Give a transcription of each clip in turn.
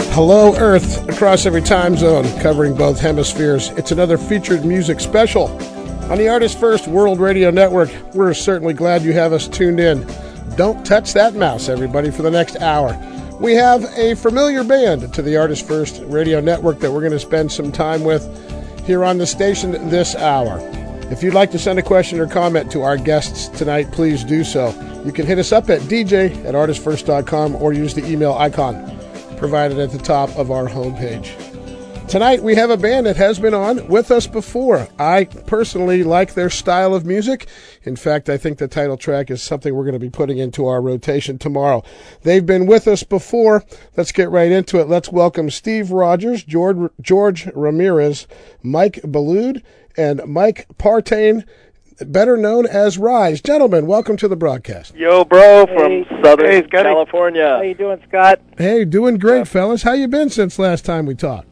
Hello, Earth, across every time zone, covering both hemispheres. It's another featured music special on the Artist First World Radio Network. We're certainly glad you have us tuned in. Don't touch that mouse, everybody, for the next hour. We have a familiar band to the Artist First Radio Network that we're going to spend some time with here on the station this hour. If you'd like to send a question or comment to our guests tonight, please do so. You can hit us up at dj@artistfirst.com or use the email icon provided at the top of our homepage. Tonight we have a band that has been on with us before. I personally like their style of music. In fact, I think the title track is something we're going to be putting into our rotation tomorrow. They've been with us before. Let's get right into it. Let's welcome Steve Rogers, George Ramirez, Mike Balloud, and Mike Partain, better known as Rise. Gentlemen, welcome to the broadcast. Yo, bro, from Southern California. How you doing, Scott? Hey, doing great, fellas. How you been since last time we talked?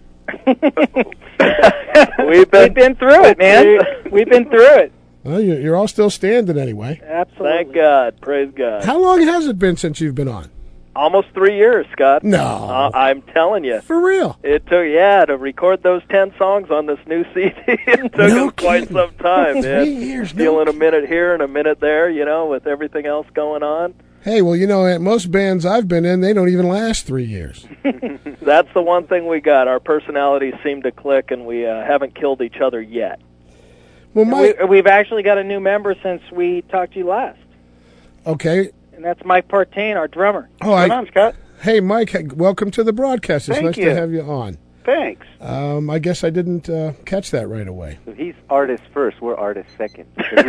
We've been through it, man. We've been through it. Well, you're all still standing anyway. Absolutely. Thank God. Praise God. How long has it been since you've been on? Almost 3 years, Scott. No. I'm telling you. For real? It took, to record those 10 songs on this new CD. It took us quite some time, man. 3 years. Stealing a minute here and a minute there, with everything else going on. Hey, well, at most bands I've been in, they don't even last 3 years. That's the one thing we got. Our personalities seem to click, and we haven't killed each other yet. Well, Mike, we've actually got a new member since we talked to you last. Okay. And that's Mike Partain, our drummer. Oh, Come on, Scott. Hey, Mike, welcome to the broadcast. It's nice to have you on. Thanks. I guess I didn't catch that right away. So he's artist first. We're artist second.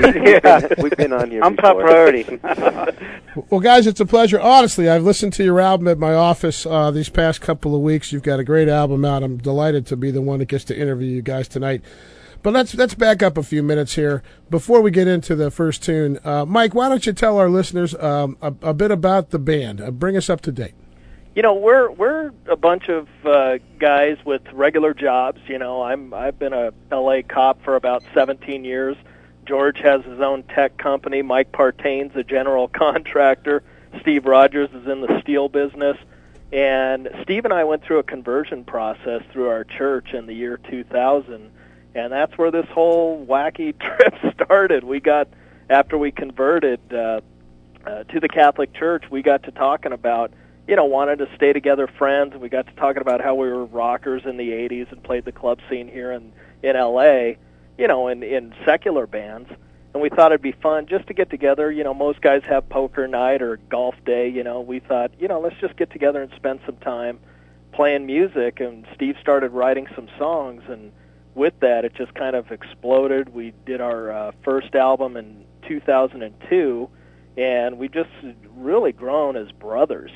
We've been on here. I'm before. top priority. Well, guys, it's a pleasure. Honestly, I've listened to your album at my office these past couple of weeks. You've got a great album out. I'm delighted to be the one that gets to interview you guys tonight. But let's back up a few minutes here before we get into the first tune. Mike, why don't you tell our listeners a bit about the band? Bring us up to date. We're a bunch of guys with regular jobs. I've been a LA cop for about 17 years. George has his own tech company. Mike Partain's a general contractor. Steve Rogers is in the steel business. And Steve and I went through a conversion process through our church in the year 2000. And that's where this whole wacky trip started. After we converted to the Catholic Church, we got to talking about, wanted to stay together friends, and we got to talking about how we were rockers in the 80s and played the club scene here in L.A., in secular bands. And we thought it'd be fun just to get together. Most guys have poker night or golf day. We thought, let's just get together and spend some time playing music. And Steve started writing some songs, and with that, it just kind of exploded. We did our first album in 2002, and we just really grown as brothers,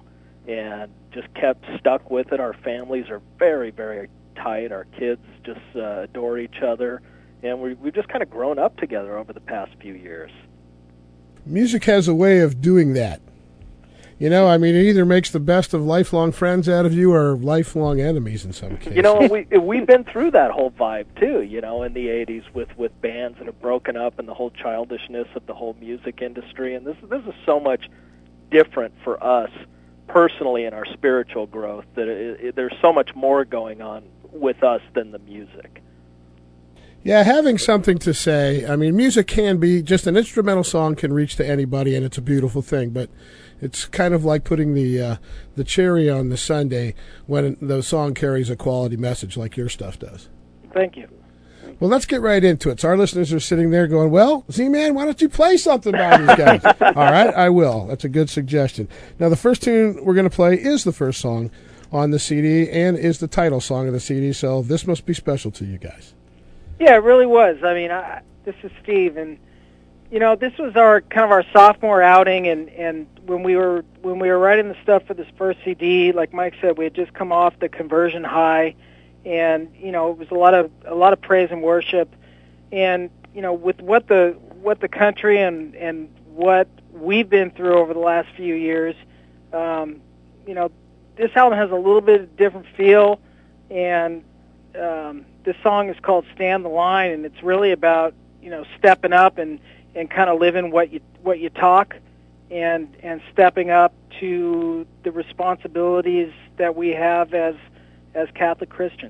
and just kept stuck with it. Our families are very, very tight. Our kids just adore each other, and we've just kind of grown up together over the past few years. Music has a way of doing that. It either makes the best of lifelong friends out of you or lifelong enemies in some cases. We've been through that whole vibe, too, in the 80s with bands that have broken up and the whole childishness of the whole music industry. And this is so much different for us personally in our spiritual growth that there's so much more going on with us than the music. Yeah, having something to say. Music can be just an instrumental song can reach to anybody, and it's a beautiful thing, but it's kind of like putting the cherry on the sundae when the song carries a quality message like your stuff does. Thank you. Well, let's get right into it. So our listeners are sitting there going, well, Z-Man, why don't you play something by these guys? All right, I will. That's a good suggestion. Now, the first tune we're going to play is the first song on the CD and is the title song of the CD, so this must be special to you guys. Yeah, it really was. This is Steve, and this was our sophomore outing, and when we were writing the stuff for this first CD, like Mike said, we had just come off the conversion high, and it was a lot of praise and worship, and with what the country and what we've been through over the last few years, this album has a little bit of different feel, and this song is called "Stand the Line," and it's really about stepping up and kind of living what you talk, and stepping up to the responsibilities that we have as Catholic Christians.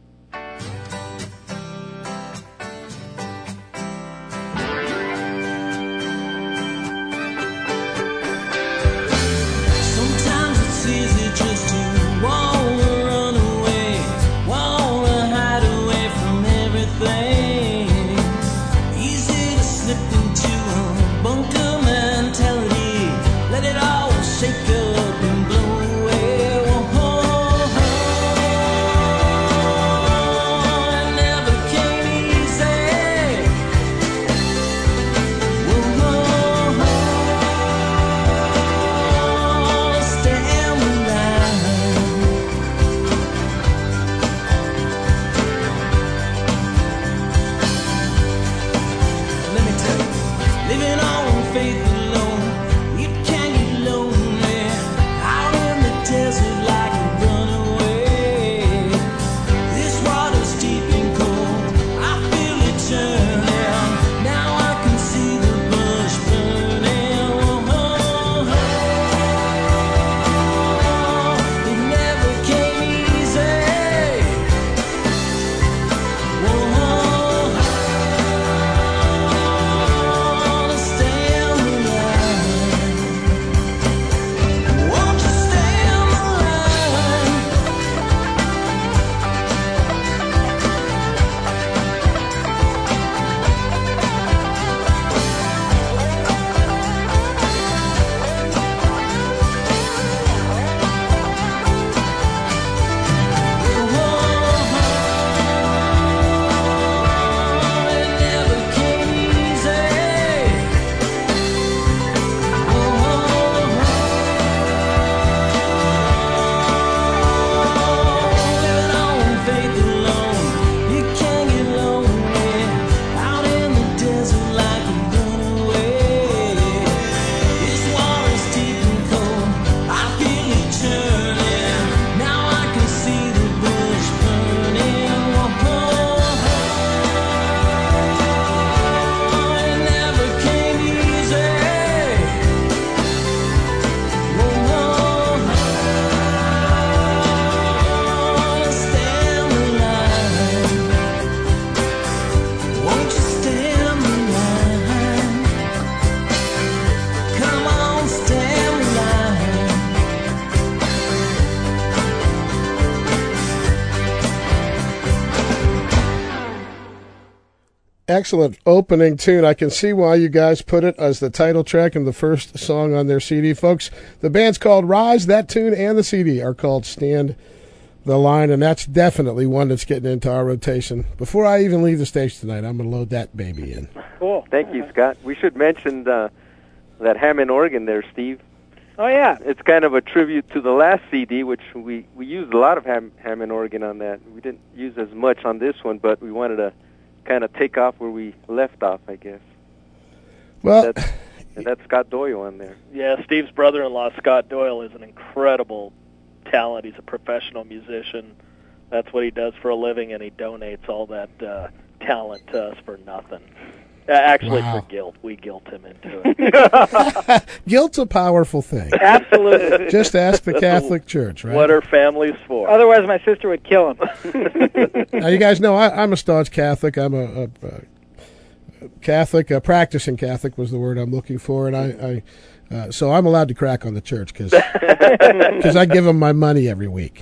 Excellent opening tune. I can see why you guys put it as the title track and the first song on their CD. Folks, the band's called Rise. That tune and the CD are called Stand the Line, and that's definitely one that's getting into our rotation. Before I even leave the stage tonight, I'm going to load that baby in. Cool. Thank you, Scott. We should mention that Hammond organ there, Steve. Oh, yeah. It's kind of a tribute to the last CD, which we used a lot of Hammond organ on that. We didn't use as much on this one, but we wanted to kind of take off where we left off, I guess. Well, and that's Scott Doyle on there. Yeah, Steve's brother-in-law, Scott Doyle, is an incredible talent. He's a professional musician. That's what he does for a living, and he donates all that talent to us for nothing. Actually, wow. For guilt. We guilt him into it. Guilt's a powerful thing. Absolutely. Just ask the Catholic Church, right? What are families for? Otherwise, my sister would kill him. Now, you guys know I'm a staunch Catholic. I'm a Catholic, a practicing Catholic was the word I'm looking for, and so I'm allowed to crack on the church because I give them my money every week.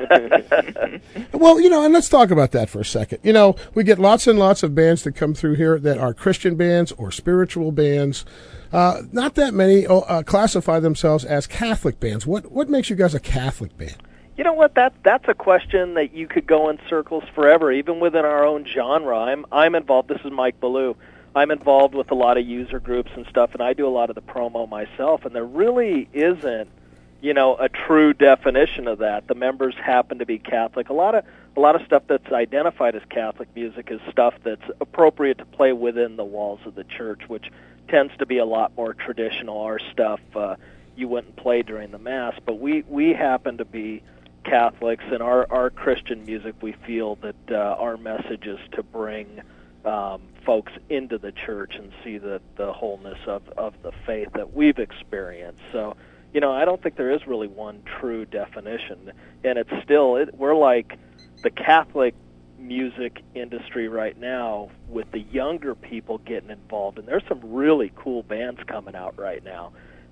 Well, and let's talk about that for a second. We get lots and lots of bands that come through here that are Christian bands or spiritual bands. Not that many classify themselves as Catholic bands. What makes you guys a Catholic band? You know what? That's a question that you could go in circles forever, even within our own genre. I'm involved. This is Mike Ballou. I'm involved with a lot of user groups and stuff, and I do a lot of the promo myself, and there really isn't, a true definition of that. The members happen to be Catholic. A lot of stuff that's identified as Catholic music is stuff that's appropriate to play within the walls of the church, which tends to be a lot more traditional. Our stuff you wouldn't play during the Mass, but we happen to be Catholics, and our Christian music, we feel that our message is to bring folks into the church and see the wholeness of the faith that we've experienced. So, I don't think there is really one true definition, and it's still we're like the Catholic music industry right now with the younger people getting involved, and there's some really cool bands coming out right now.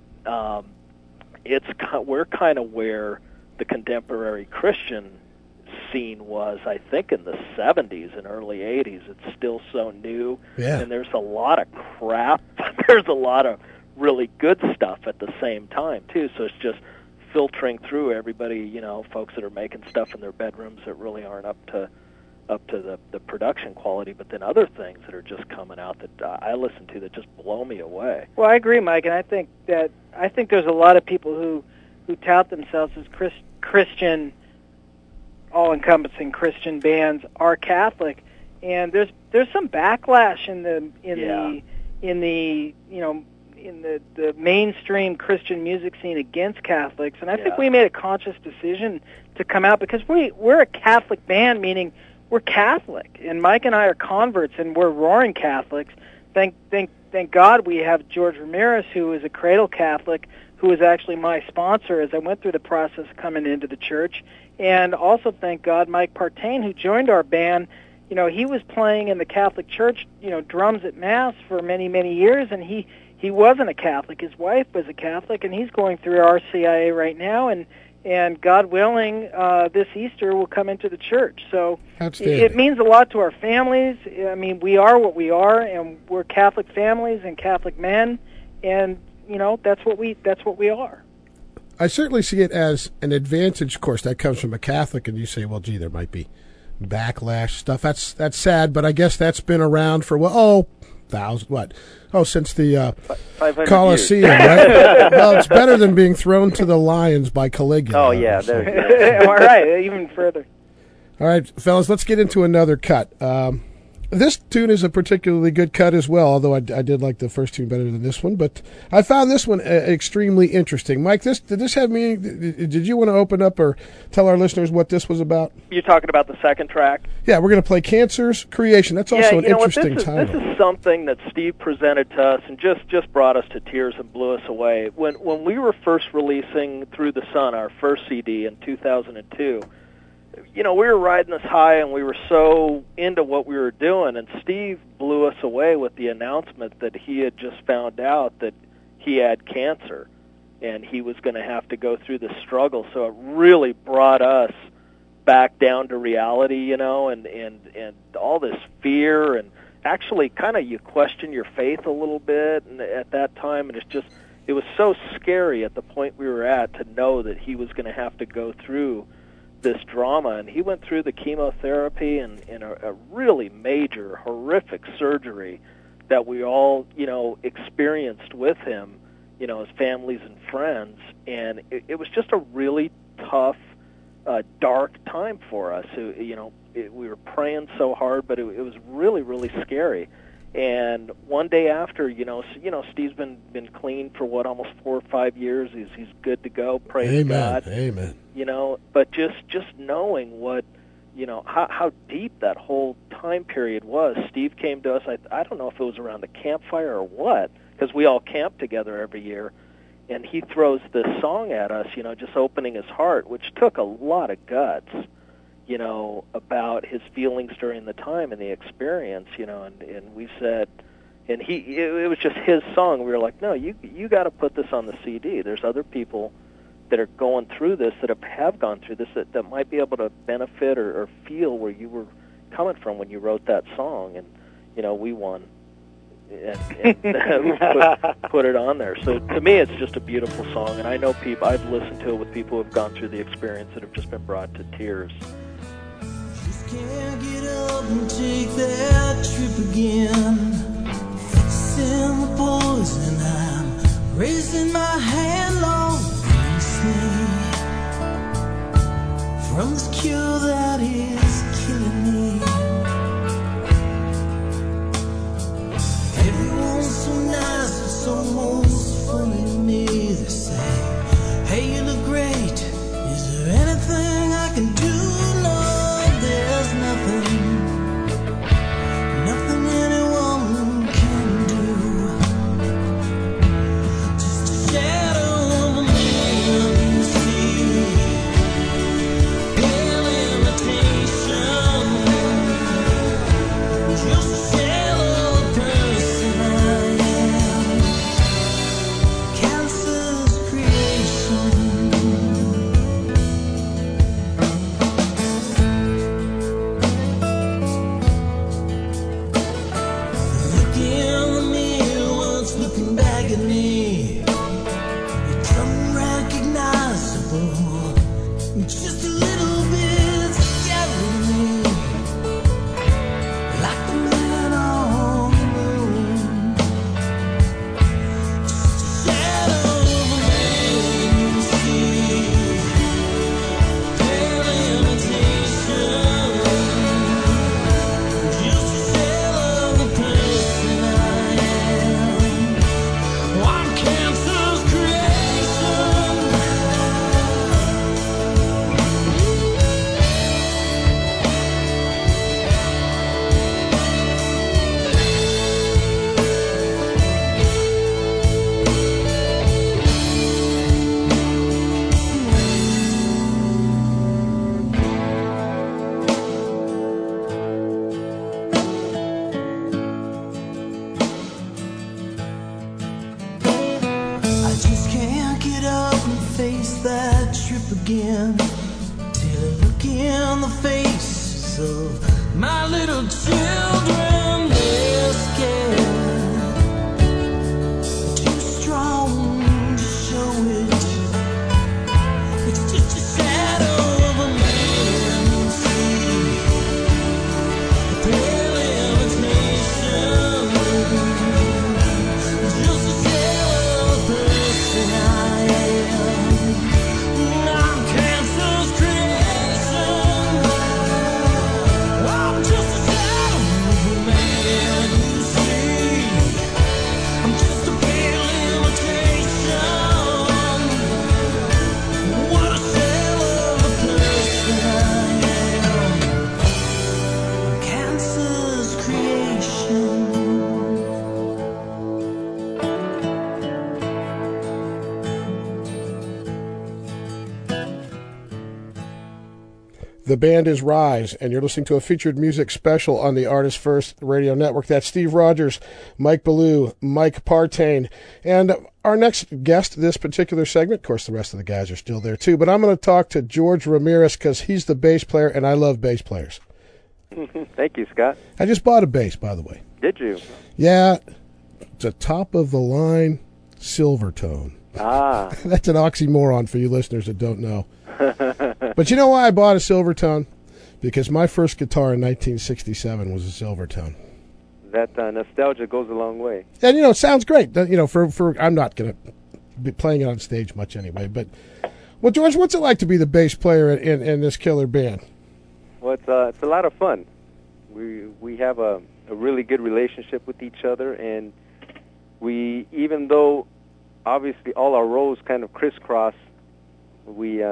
We're kind of where the contemporary Christian scene was, I think, in the 70s and early 80s. It's still so new, and there's a lot of crap. There's a lot of really good stuff at the same time, too, so it's just filtering through everybody, folks that are making stuff in their bedrooms that really aren't up to the production quality, but then other things that are just coming out that I listen to that just blow me away. Well, I agree, Mike, and I think there's a lot of people who tout themselves as Christian, all-encompassing Christian bands are Catholic, and there's some backlash in the mainstream Christian music scene against Catholics, and I think we made a conscious decision to come out because we're a Catholic band, meaning we're Catholic, and Mike and I are converts, and we're roaring Catholics. Thank God we have George Ramirez, who is a cradle Catholic, who was actually my sponsor as I went through the process coming into the church, and also thank God Mike Partain, who joined our band. He was playing in the Catholic Church, drums at Mass for many, many years, and he wasn't a Catholic. His wife was a Catholic, and he's going through RCIA right now, and God willing, this Easter will come into the church. So it means a lot to our families. I mean, we are what we are, and we're Catholic families and Catholic men, and that's what we are. I certainly see it as an advantage. Of course, that comes from a Catholic, and you say, well, gee, there might be backlash stuff. That's sad, but I guess that's been around for since the Colosseum, right? Well, it's better than being thrown to the lions by Caligula. Oh, yeah. All right, even further. All right, fellas, let's get into another cut. This tune is a particularly good cut as well, although I did like the first tune better than this one. But I found this one extremely interesting. Mike, did this have meaning? Did you want to open up or tell our listeners what this was about? You're talking about the second track? Yeah, we're going to play Cancer's Creation. That's also an interesting title. This is something that Steve presented to us and just brought us to tears and blew us away. When we were first releasing Through the Sun, our first CD in 2002, we were riding this high and we were so into what we were doing, and Steve blew us away with the announcement that he had just found out that he had cancer and he was going to have to go through this struggle. So it really brought us back down to reality, and all this fear, and actually kind of you question your faith a little bit at that time, and it was so scary at the point we were at to know that he was going to have to go through this drama. And he went through the chemotherapy and a really major, horrific surgery that we all, experienced with him, as families and friends. And it was just a really tough, dark time for us. We were praying so hard, but it was really, really scary. And one day after, Steve's been clean for almost 4 or 5 years. He's good to go. Praise God. Amen. But just knowing what, how deep that whole time period was. Steve came to us. I don't know if it was around the campfire or what, because we all camp together every year. And he throws this song at us, just opening his heart, which took a lot of guts. About his feelings during the time and the experience, and we said, and it was just his song. We were like, no, you got to put this on the CD. There's other people that are going through this, that have gone through this, that might be able to benefit or feel where you were coming from when you wrote that song. And, we won and put it on there. So to me, it's just a beautiful song, and I know I've listened to it with people who have gone through the experience that have just been brought to tears. Can't get up and take that trip again. Send the poison, I'm raising my hand long from this cure that is killing me. Everyone's so nice, it's almost funny to me. They say, hey, you look great, is there anything I can do? There's nothing anyone can do. Just a shadow of a man. trip again till I look in the faces of my little children. They're scared, too strong to show it. It's just a shadow of a man you see, a pale imitation, just a shell of the person I am. I'm cancer's creation. I'm just a shadow of a man you see. I'm just a pale imitation. What a shell of a person I am. Cancer's creation. The band is Rise, and you're listening to a featured music special on the Artist First Radio Network. That's Steve Rogers, Mike Ballou, Mike Partain. And our next guest this particular segment, of course, the rest of the guys are still there too, but I'm going to talk to George Ramirez because he's the bass player, and I love bass players. Thank you, Scott. I just bought a bass, by the way. Did you? Yeah, it's a top-of-the-line Silvertone. Ah. That's an oxymoron for you listeners that don't know. But you know why I bought a Silvertone? Because my first guitar in 1967 was a Silvertone. That nostalgia goes a long way. And, it sounds great. For I'm not going to be playing it on stage much anyway. But, well, George, what's it like to be the bass player in this killer band? Well, it's a lot of fun. We have a really good relationship with each other, and we, even though obviously all our roles kind of crisscross, we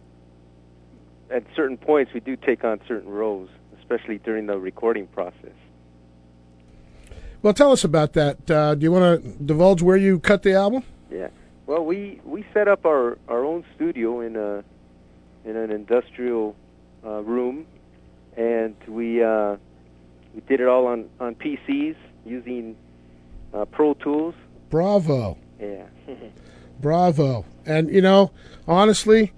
at certain points we do take on certain roles, especially during the recording process. Well, tell us about that. Do you want to divulge where you cut the album? Yeah. Well, we set up our own studio in an industrial room, and we did it all on PCs using Pro Tools. Bravo. Yeah. Bravo. And, honestly,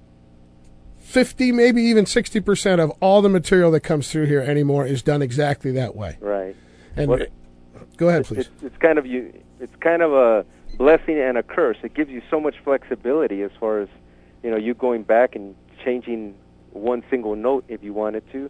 50, maybe even 60% of all the material that comes through here anymore is done exactly that way. Right. And well, go ahead, please. It's kind of a blessing and a curse. It gives you so much flexibility as far as, you going back and changing one single note if you wanted to,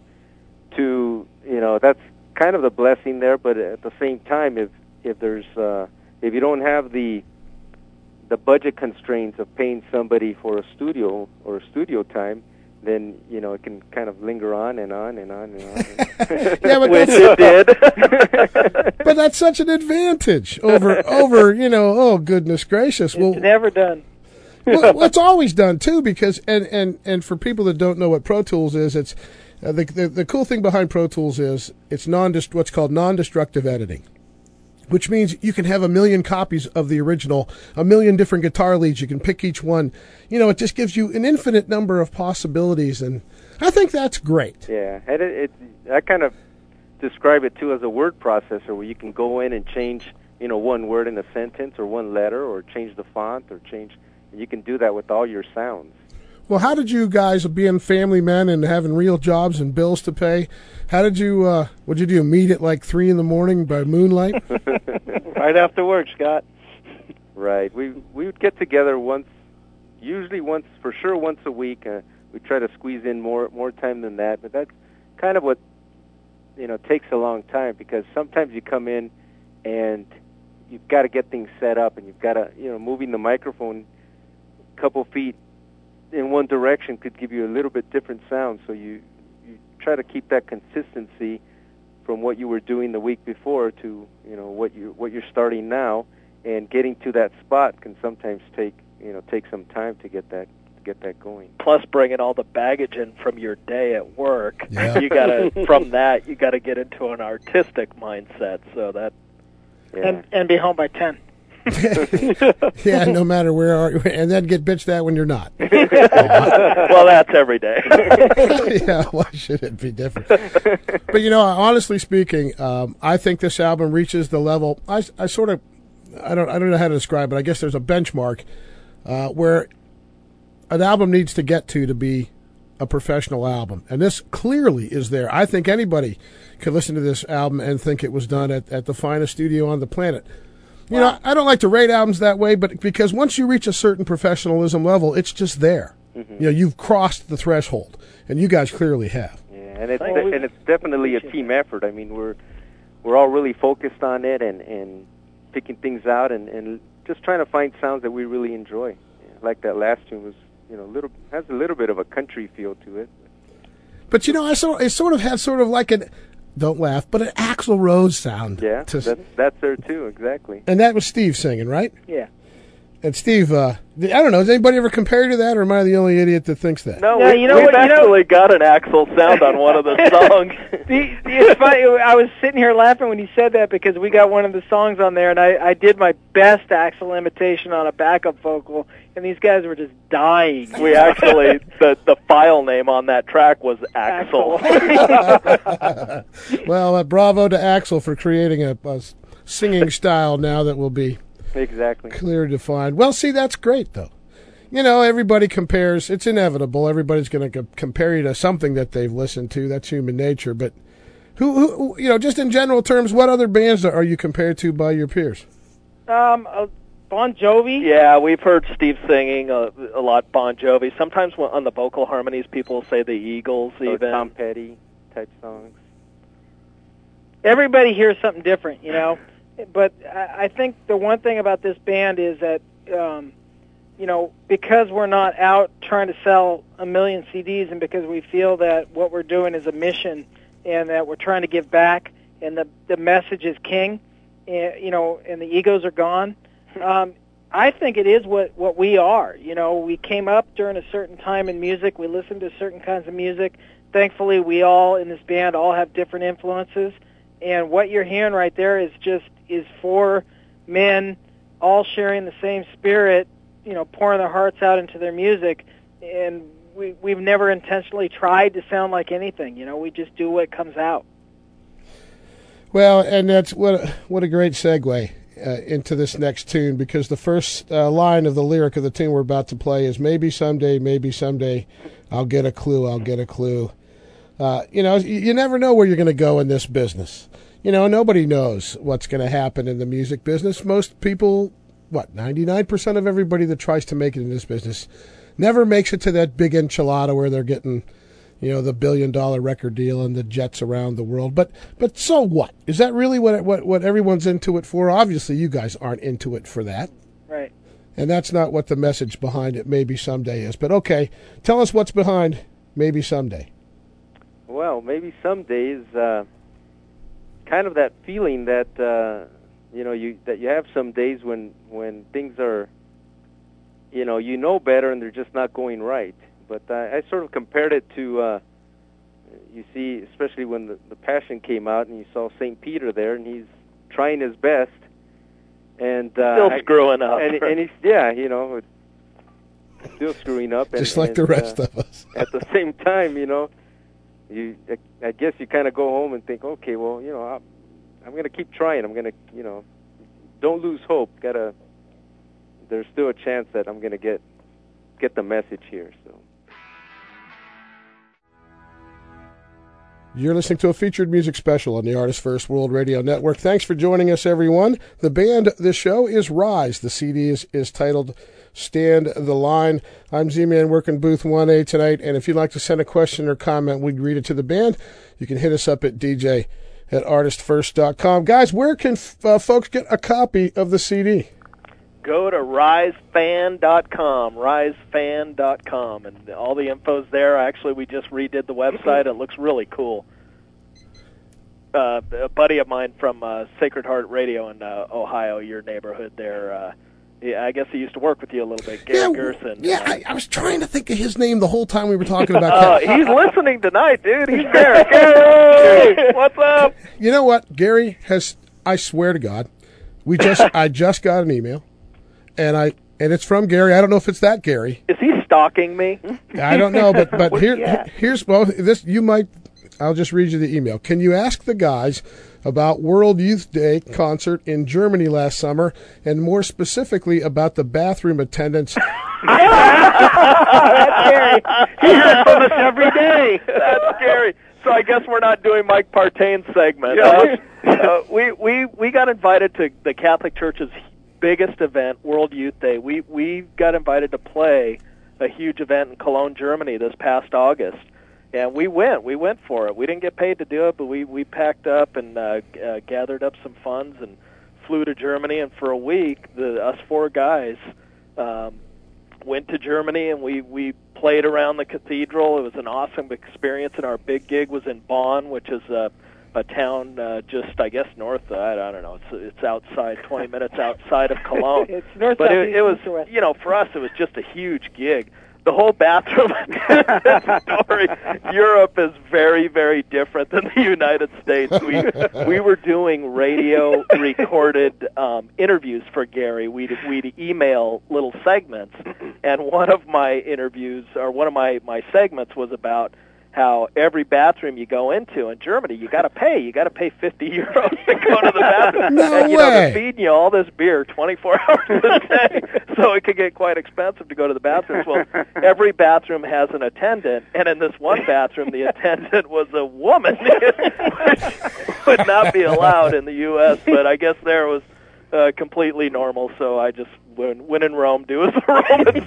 that's kind of the blessing there. But at the same time, if there's if you don't have the budget constraints of paying somebody for a studio or a studio time, then it can kind of linger on and on and on and on. Yeah, but which it did. But that's such an advantage over oh goodness gracious. It's never done. Well, it's always done too, because and for people that don't know what Pro Tools is, it's the cool thing behind Pro Tools is it's what's called non-destructive editing, which means you can have 1 million copies of the original, 1 million different guitar leads. You can pick each one. It just gives you an infinite number of possibilities, and I think that's great. Yeah, and I kind of describe it too as a word processor, where you can go in and change, one word in a sentence or one letter, or change the font, or change. And you can do that with all your sounds. Well, how did you guys, being family men and having real jobs and bills to pay, how did you, what'd you do, meet at like 3 a.m. by moonlight? Right after work, Scott. Right. We would get together usually once a week. We try to squeeze in more time than that, but that's kind of what, takes a long time, because sometimes you come in and you've got to get things set up, and you've got to, moving the microphone a couple feet in one direction could give you a little bit different sound. So you try to keep that consistency from what you were doing the week before to what you're starting now, and getting to that spot can sometimes take some time to get that going. Plus, bringing all the baggage in from your day at work, yeah. you gotta get into an artistic mindset. So that and be home by 10. Yeah, no matter where are you, and then get bitched at when you're not. Well, that's every day. Yeah, why should it be different? But honestly speaking, I think this album reaches the level. I don't know how to describe it. I guess there's a benchmark where an album needs to get to be a professional album. And this clearly is there. I think anybody could listen to this album and think it was done at the finest studio on the planet. You know, I don't like to rate albums that way, but because once you reach a certain professionalism level, it's just there. You know, you've crossed the threshold, and you guys clearly have. Yeah, and it's definitely a team effort. I mean, we're all really focused on it and picking things out and just trying to find sounds that we really enjoy. Yeah, like that last tune was, you know, has a little bit of a country feel to it. But you know, it sort of has sort of like an, don't laugh, but an Axl Rose sound. Yeah, that's there too, exactly. And that was Steve singing, right? Yeah. And Steve, I don't know, has anybody ever compared to that, or am I the only idiot that thinks that? No, Yeah, we've actually got an Axl sound on one of the songs. It's funny. I was sitting here laughing when you said that because we got one of the songs on there, and I did my best Axl imitation on a backup vocal, and these guys were just dying. We actually, the file name on that track was Axl. Well, bravo to Axl for creating a singing style now that will be Exactly. clear defined. Well, see, that's great, though. You know, everybody compares. It's inevitable. Everybody's going to compare you to something that they've listened to. That's human nature. But who, you know, just in general terms, what other bands are you compared to by your peers? Bon Jovi. Yeah, we've heard Steve singing a lot Bon Jovi. Sometimes on the vocal harmonies, people say the Eagles, Or even. Tom Petty type songs. Everybody hears something different, you know. But I think the one thing about this band is that, you know, because we're not out trying to sell 1 million CDs and because we feel that what we're doing is a mission and that we're trying to give back and the message is king, and, you know, and the egos are gone, I think it is what we are. You know, we came up during a certain time in music. We listened to certain kinds of music. Thankfully, we all in this band all have different influences. And what you're hearing right there is four men all sharing the same spirit, you know, pouring their hearts out into their music. And we've never intentionally tried to sound like anything. You know, we just do what comes out. Well, and that's what a great segue into this next tune, because the first line of the lyric of the tune we're about to play is maybe someday, I'll get a clue, I'll get a clue. You know, you never know where you're going to go in this business. You know, nobody knows what's going to happen in the music business. Most people, 99% of everybody that tries to make it in this business never makes it to that big enchilada where they're getting, you know, the $1 billion record deal and the jets around the world. But so what? Is that really what everyone's into it for? Obviously, you guys aren't into it for that. Right. And that's not what the message behind it Maybe Someday is. But okay, tell us what's behind Maybe Someday. Well, maybe some days, kind of that feeling that you know that you have some days when things are, you know better and they're just not going right. But I sort of compared it to, you see, especially when the Passion came out and you saw St. Peter there and he's trying his best and still screwing up, and he's you know, still screwing up, just like the rest of us. At the same time, you know. I guess you kind of go home and think, okay, well, you know, I'm going to keep trying. I'm going to, you know, don't lose hope. There's still a chance that I'm going to get the message here. So. You're listening to a featured music special on the Artist First World Radio Network. Thanks for joining us, everyone. The band this show is Rise. The CD is titled Stand the Line. I'm Z-Man working booth 1A tonight, and if you'd like to send a question or comment, we'd read it to the band. You can hit us up at dj@artistfirst.com. Guys, where can folks get a copy of the CD? Go to risefan.com, risefan.com, and all the info's there. Actually, we just redid the website. It looks really cool. A buddy of mine from Sacred Heart Radio in Ohio, your neighborhood there, I guess he used to work with you a little bit, Gary Gerson. Yeah, I was trying to think of his name the whole time we were talking about He's listening tonight, dude. He's there. Gary, what's up? You know what? Gary has, I swear to God, I just got an email, and it's from Gary. I don't know if it's that Gary. Is he stalking me? I don't know, but here's this. You might. I'll just read you the email. Can you ask the guys about World Youth Day concert in Germany last summer, and more specifically about the bathroom attendants. That's scary. He hears from us every day. That's scary. So I guess we're not doing Mike Partaine's segment. We got invited to the Catholic Church's biggest event, World Youth Day. We got invited to play a huge event in Cologne, Germany this past August. And we went for it. We didn't get paid to do it, but we packed up and gathered up some funds and flew to Germany. And for a week, us four guys went to Germany, and we played around the cathedral. It was an awesome experience, and our big gig was in Bonn, which is a town just, I guess, north. I don't know. It's outside, 20 minutes outside of Cologne. It's north. But it was, for us, it was just a huge gig. The whole bathroom story. Europe is very, very different than the United States. We were doing radio recorded interviews for Gary. We'd email little segments, and one of my interviews, or one of my segments, was about how every bathroom you go into in Germany, you got to pay. You got to pay 50 euros to go to the bathroom. No and, way. they're feeding you all this beer 24 hours a day, so it could get quite expensive to go to the bathrooms. Well, every bathroom has an attendant, and in this one bathroom, the attendant was a woman, which would not be allowed in the U.S., but I guess there was completely normal, so I just, when in Rome, do as the Romans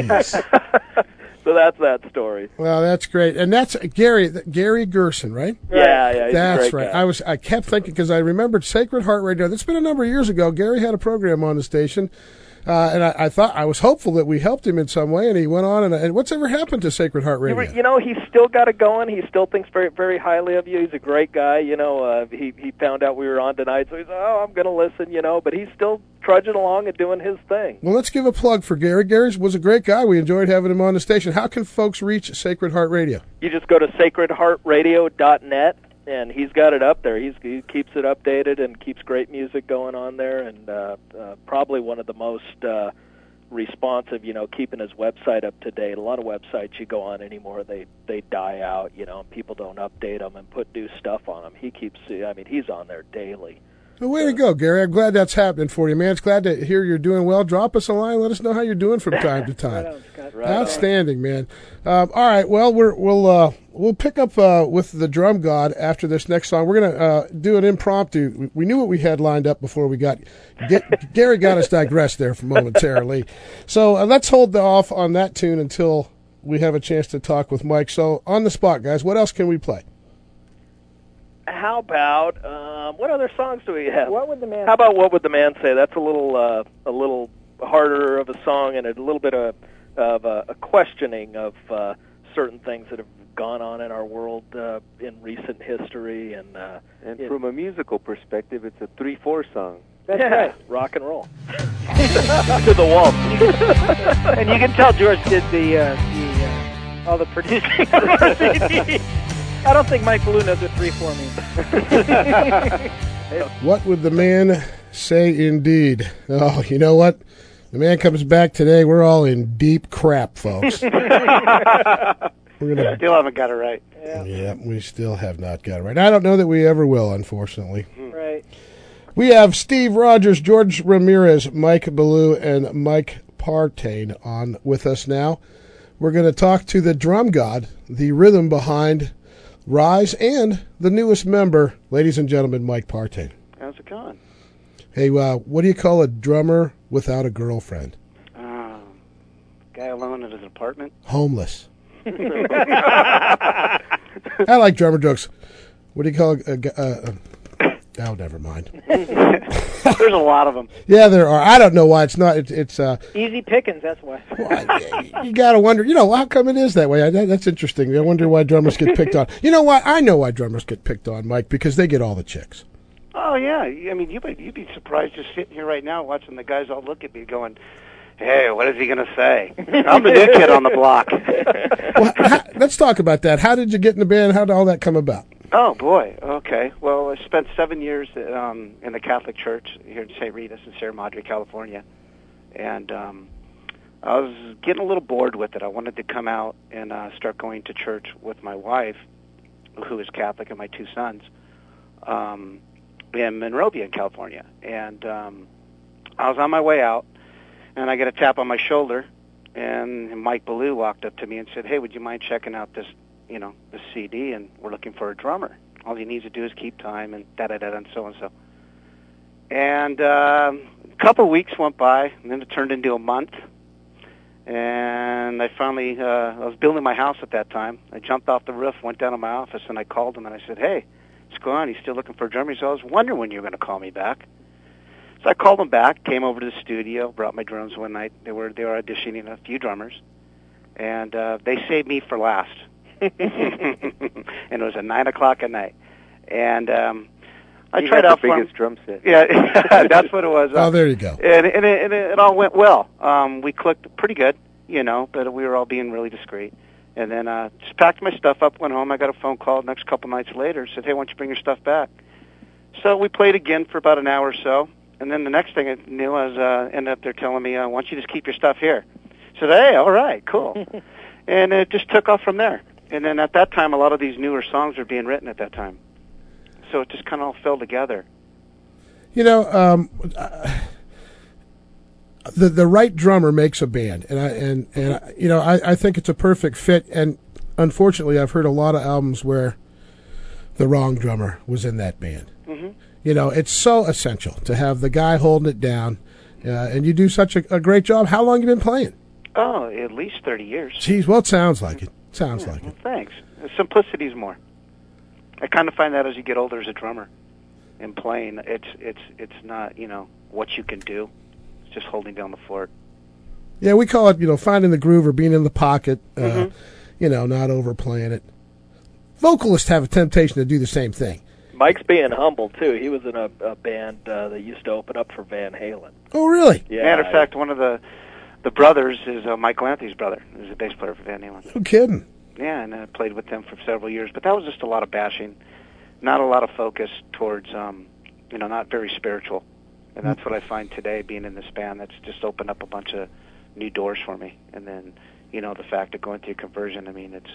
do. So that's that story. Well, that's great, and that's Gary Gerson, right? Yeah, he's that's a great right. guy. I kept thinking, because I remembered Sacred Heart Radio. That's been a number of years ago. Gary had a program on the station, and I thought, I was hopeful that we helped him in some way, and he went on. And what's ever happened to Sacred Heart Radio? He's still got it going. He still thinks very, very highly of you. He's a great guy. He found out we were on tonight, so he's I'm going to listen. But he's still trudging along and doing his thing. Well, let's give a plug for Gary. Gary was a great guy. We enjoyed having him on the station. How can folks reach Sacred Heart Radio? You just go to sacredheartradio.net, and he's got it up there. He keeps it updated and keeps great music going on there, and probably one of the most responsive, keeping his website up to date. A lot of websites you go on anymore, they die out, and people don't update them and put new stuff on them. He's on there daily. Well, way to go, Gary. I'm glad that's happening for you, man. It's glad to hear you're doing well. Drop us a line. Let us know how you're doing from time to time. Right on, Scott. Right Outstanding, man. All right. Well, we'll pick up with the Drum God after this next song. We're gonna do an impromptu. We knew what we had lined up before we got. Gary got us digressed there for momentarily. So let's hold off on that tune until we have a chance to talk with Mike. So on the spot, guys. What else can we play? How about what other songs do we have? What would the man? How about What Would the Man Say? That's a little harder of a song, and a little bit of a questioning of certain things that have gone on in our world in recent history, and from a musical perspective, it's a 3/4 song. That's right. Rock and roll to the wall. And you can tell George did all the producing of our CD. I don't think Mike Ballou knows what 3/4 means. What would the man say indeed? Oh, you know what? The man comes back today. We're all in deep crap, folks. Still haven't got it right. Yeah, we still have not got it right. I don't know that we ever will, unfortunately. Right. We have Steve Rogers, George Ramirez, Mike Ballou, and Mike Partain on with us now. We're going to talk to the drum god, the rhythm behind Rise, and the newest member, ladies and gentlemen, Mike Partain. How's it going? Hey, what do you call a drummer without a girlfriend? Guy alone in his apartment? Homeless. I like drummer jokes. What do you call oh, never mind. There's a lot of them. Yeah, there are. I don't know why it's not. It's easy pickings. That's why. You gotta wonder. How come it is that way? That's interesting. I wonder why drummers get picked on. You know why? I know why drummers get picked on, Mike, because they get all the chicks. Oh yeah. I mean, you'd be surprised just sitting here right now watching the guys all look at me, going, "Hey, what is he going to say?" I'm the new kid on the block. Well, let's talk about that. How did you get in the band? How did all that come about? Oh, boy. Okay. Well, I spent 7 years in the Catholic Church here in St. Rita's in Sierra Madre, California. And I was getting a little bored with it. I wanted to come out and start going to church with my wife, who is Catholic, and my 2 sons. in Monrovia, in California. And I was on my way out, and I get a tap on my shoulder, and Mike Ballou walked up to me and said, "Hey, would you mind checking out this, this CD? And we're looking for a drummer. All he needs to do is keep time and da-da-da-da and so and so." And a couple of weeks went by, and then it turned into a month. And I finally, I was building my house at that time. I jumped off the roof, went down to my office, and I called him, and I said, "Hey, what's going on? He's still looking for a drummer." He said, "I was wondering when you were going to call me back." So I called him back, came over to the studio, brought my drums one night. They were auditioning a few drummers, and they saved me for last. And it was at 9 o'clock at night. And I tried out the biggest drum set. Yeah, that's what it was. Oh, there you go. And it all went well. We clicked pretty good, but we were all being really discreet. And then just packed my stuff up, went home. I got a phone call the next couple nights later, said, "Hey, why don't you bring your stuff back?" So we played again for about an hour or so. And then the next thing I knew, I was ended up there telling me, "Why don't you just keep your stuff here?" I said, "Hey, all right, cool." And it just took off from there. And then at that time, a lot of these newer songs were being written at that time. So it just kind of all fell together. The right drummer makes a band, and I think it's a perfect fit. And unfortunately, I've heard a lot of albums where the wrong drummer was in that band. Mm-hmm. It's so essential to have the guy holding it down, and you do such a great job. How long have you been playing? Oh, at least 30 years. Geez, well, it sounds like it. Sounds like it. Thanks. Simplicity's more. I kind of find that as you get older as a drummer, in playing, it's not what you can do. It's just holding down the fort. Yeah, we call it finding the groove or being in the pocket. Not overplaying it. Vocalists have a temptation to do the same thing. Mike's being humble too. He was in a band that used to open up for Van Halen. Oh, really? Yeah. Matter of fact, one of the brothers is Michael Anthony's brother. He's a bass player for Van Halen. No kidding. Yeah, and I played with them for several years. But that was just a lot of bashing, not a lot of focus towards, not very spiritual. And that's what I find today, being in this band. That's just opened up a bunch of new doors for me. And then, the fact of going through conversion.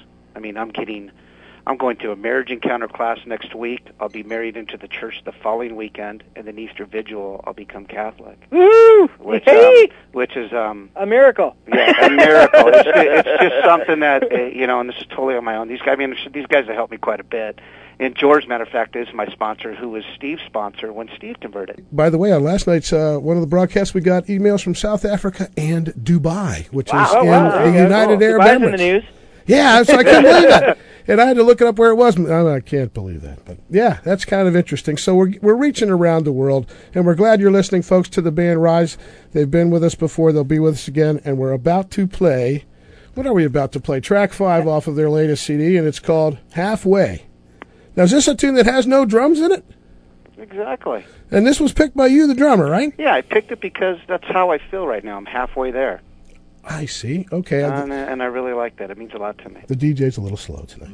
I'm going to a marriage encounter class next week. I'll be married into the church the following weekend, and then Easter Vigil, I'll become Catholic. Woo! Which is a miracle. Yeah, a miracle. It's just something that and this is totally on my own. These guys have helped me quite a bit. And George, matter of fact, is my sponsor, who was Steve's sponsor when Steve converted. By the way, on last night's one of the broadcasts, we got emails from South Africa and Dubai, which is in the United Arab Emirates. In the news. Yeah, I couldn't believe that. And I had to look it up where it was. I can't believe that. But yeah, that's kind of interesting. So we're reaching around the world, and we're glad you're listening, folks, to the band Rise. They've been with us before. They'll be with us again, and we're about to play. What are we about to play? Track 5 off of their latest CD, and it's called Halfway. Now, is this a tune that has no drums in it? Exactly. And this was picked by you, the drummer, right? Yeah, I picked it because that's how I feel right now. I'm halfway there. I see. Okay. And I really like that. It means a lot to me. The DJ's a little slow tonight.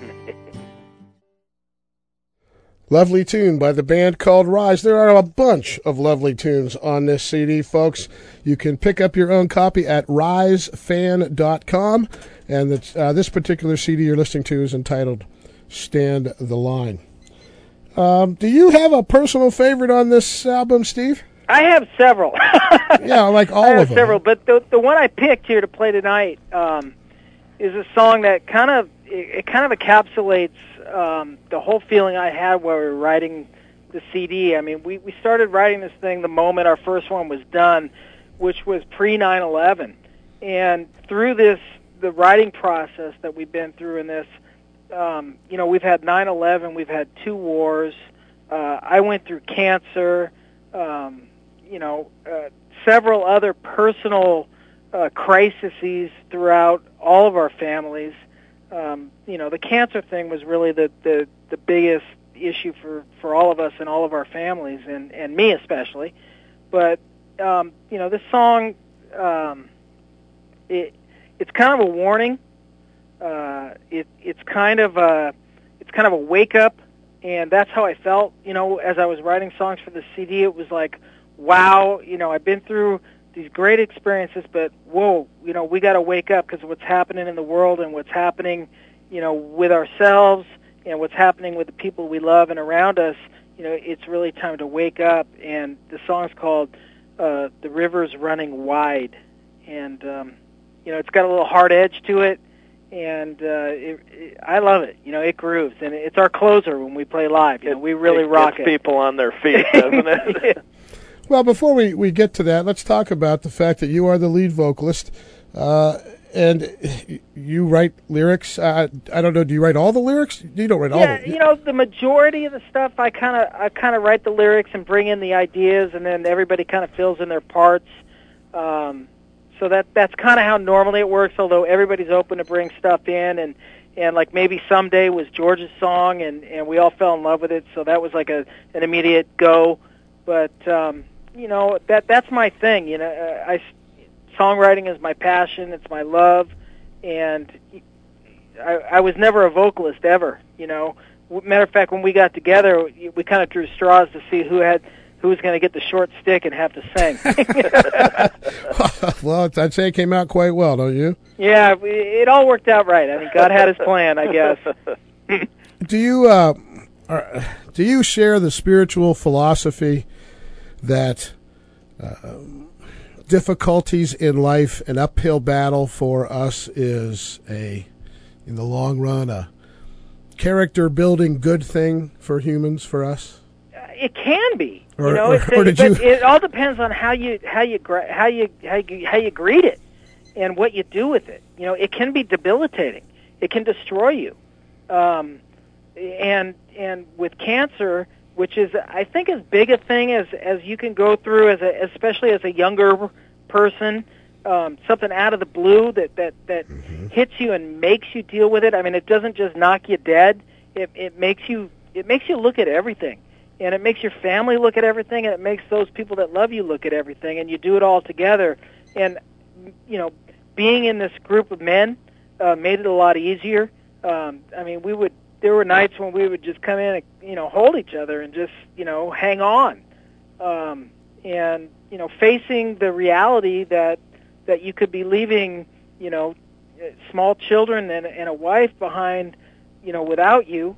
Lovely tune by the band called Rise. There are a bunch of lovely tunes on this CD, folks. You can pick up your own copy at risefan.com. And this particular CD you're listening to is entitled Stand the Line. Do you have a personal favorite on this album, Steve? I have several. Yeah, like all of them. I have several, but the one I picked here to play tonight is a song that kind of encapsulates the whole feeling I had while we were writing the CD. I mean, we started writing this thing the moment our first one was done, which was pre-9/11. And through the writing process that we've been through in this, we've had 9/11, we've had 2 wars. I went through cancer. Several other personal crises throughout all of our families. The cancer thing was really the biggest issue for all of us and all of our families, and me especially. But this song, it's kind of a warning. It's kind of a wake up, and that's how I felt. As I was writing songs for the CD, it was like, wow, I've been through these great experiences, but whoa, we got to wake up because of what's happening in the world and what's happening, with ourselves and what's happening with the people we love and around us. it's really time to wake up. And the song's called "The River's Running Wide," and it's got a little hard edge to it, and I love it. It grooves, and it's our closer when we play live. We really rock it. Gets people on their feet, doesn't it? Yeah. Well, before we get to that, let's talk about the fact that you are the lead vocalist, and you write lyrics. I don't know. Do you write all the lyrics? You don't wrate all. Yeah, the majority of the stuff I kind of write the lyrics and bring in the ideas, and then everybody kind of fills in their parts. So that's kind of how normally it works. Although everybody's open to bring stuff in, and like maybe Someday was George's song, and we all fell in love with it. So that was like an immediate go. But that's my thing. Songwriting is my passion. It's my love, and I was never a vocalist ever. Matter of fact, when we got together, we kind of drew straws to see who was going to get the short stick and have to sing. Well, I'd say it came out quite well, don't you? Yeah, it all worked out right. I mean, God had His plan, I guess. Do you share the spiritual philosophy that difficulties in life, an uphill battle for us, is in the long run, a character-building good thing for humans, for us? It can be. Or it all depends on how you greet it and what you do with it. It can be debilitating. It can destroy you. And with cancer, which is, I think, as big a thing as you can go through, especially as a younger person, something out of the blue that hits you and makes you deal with it. I mean, it doesn't just knock you dead. It makes you look at everything, and it makes your family look at everything, and it makes those people that love you look at everything, and you do it all together. And being in this group of men made it a lot easier. I mean, there were nights when we would just come in and, hold each other and just, hang on. And, facing the reality that you could be leaving, small children and a wife behind, without you,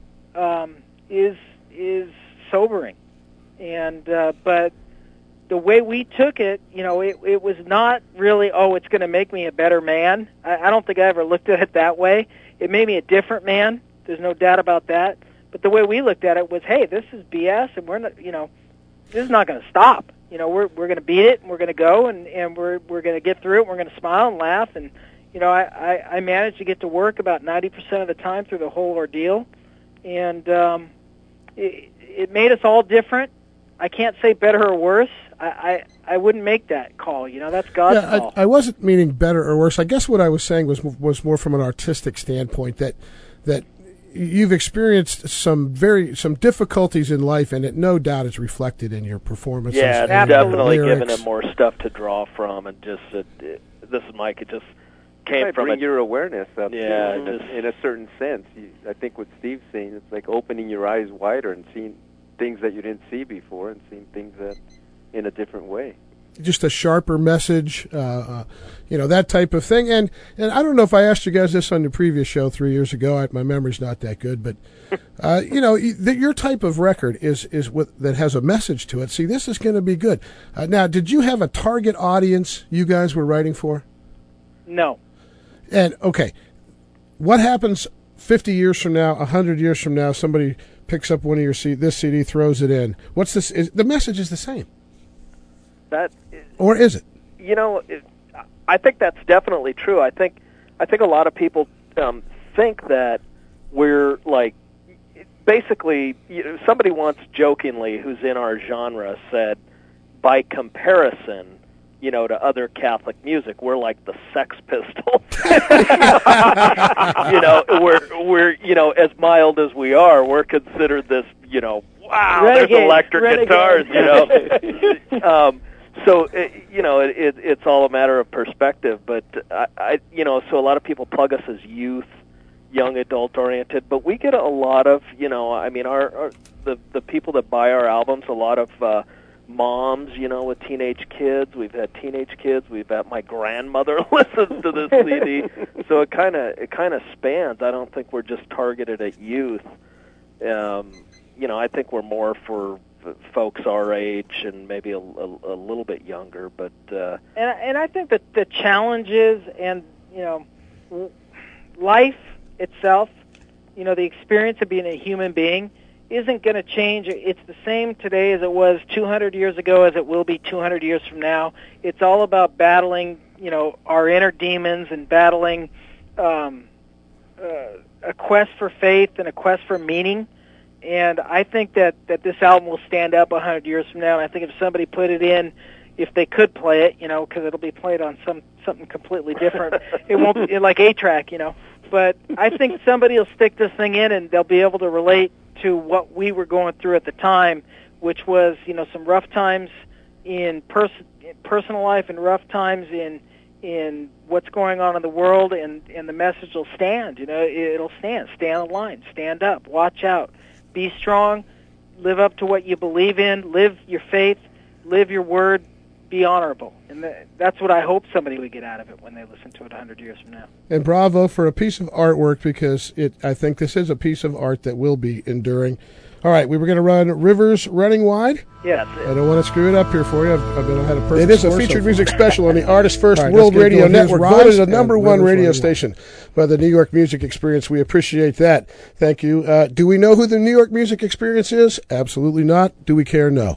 is sobering. And, but the way we took it, it was not really, it's going to make me a better man. I don't think I ever looked at it that way. It made me a different man. There's no doubt about that. But the way we looked at it was, hey, this is BS, and we're not, this is not going to stop. We're going to beat it, and we're going to go, and we're going to get through it. And we're going to smile and laugh. And I managed to get to work about 90% of the time through the whole ordeal, and it made us all different. I can't say better or worse. I wouldn't make that call. That's God's call. I wasn't meaning better or worse. I guess what I was saying was more from an artistic standpoint, that you've experienced some difficulties in life, and it no doubt is reflected in your performances. Yeah, it's definitely given him more stuff to draw from, and just this is Mike. It just came from bring your awareness up. Yeah, in a certain sense. I think what Steve's saying, it's like opening your eyes wider and seeing things that you didn't see before, and seeing things that in a different way. Just a sharper message, that type of thing. And I don't know if I asked you guys this on the previous show 3 years ago. My memory's not that good, but your type of record is that has a message to it. See, this is going to be good. Now, did you have a target audience you guys were writing for? No. And okay, what happens 50 years from now, 100 years from now? Somebody picks up one of this CD, throws it in. What's this? The message is the same. Or is it? I think that's definitely true. I think a lot of people think that we're like, basically, somebody once jokingly, who's in our genre, said, by comparison, to other Catholic music, we're like the Sex Pistols. We're as mild as we are, we're considered this, wow, renegade, there's electric guitars, So it's all a matter of perspective, but so a lot of people plug us as youth, young adult oriented, but we get a lot of the people that buy our albums, a lot of moms, with teenage kids. We've had teenage kids. We've had my grandmother listens to this CD, so it kind of spans. I don't think we're just targeted at youth. I think we're more for folks our age and maybe a little bit younger. But and I think that the challenges and life itself, the experience of being a human being isn't going to change. It's the same today as it was 200 years ago as it will be 200 years from now. It's all about battling, our inner demons and battling a quest for faith and a quest for meaning. And I think that this album will stand up 100 years from now. And I think if somebody put it in, if they could play it, because it'll be played on something completely different. It won't be like 8-track, But I think somebody will stick this thing in and they'll be able to relate to what we were going through at the time, which was, some rough times in personal life and rough times in what's going on in the world, and the message will stand. It'll stand. Stand in line. Stand up. Watch out. Be strong. Live up to what you believe in. Live your faith. Live your word. Be honorable. And that's what I hope somebody would get out of it when they listen to it 100 years from now. And bravo for a piece of artwork, because I think this is a piece of art that will be enduring. All right, we were going to run Rivers Running Wide. Yes. I don't want to screw it up here for you. I've been had a perfect. It is a featured music special on the Artist First World Radio Network, voted the number one radio station by the New York Music Experience. We appreciate that. Thank you. Do we know who the New York Music Experience is? Absolutely not. Do we care? No.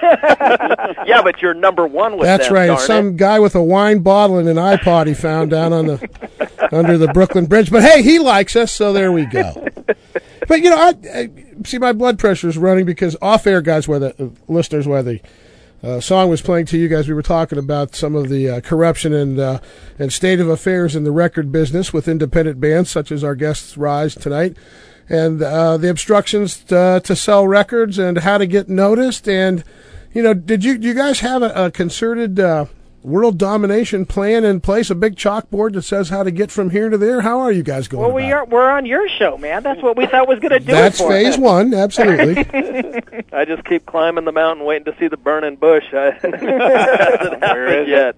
Yeah, but you're number one with That's them, right. It's some guy with a wine bottle and an iPod he found down on under the Brooklyn Bridge. But hey, he likes us, so there we go. But I see my blood pressure is running because off-air, guys, while the song was playing to you guys, we were talking about some of the corruption and state of affairs in the record business with independent bands, such as our guests Rise tonight, and the obstructions to sell records and how to get noticed. And did you guys have a concerted world domination plan in place, a big chalkboard that says how to get from here to there? How are you guys going? Well, we're on your show, man. That's what we thought was going to do. That's phase one, absolutely. I just keep climbing the mountain, waiting to see the burning bush. Hasn't happened yet.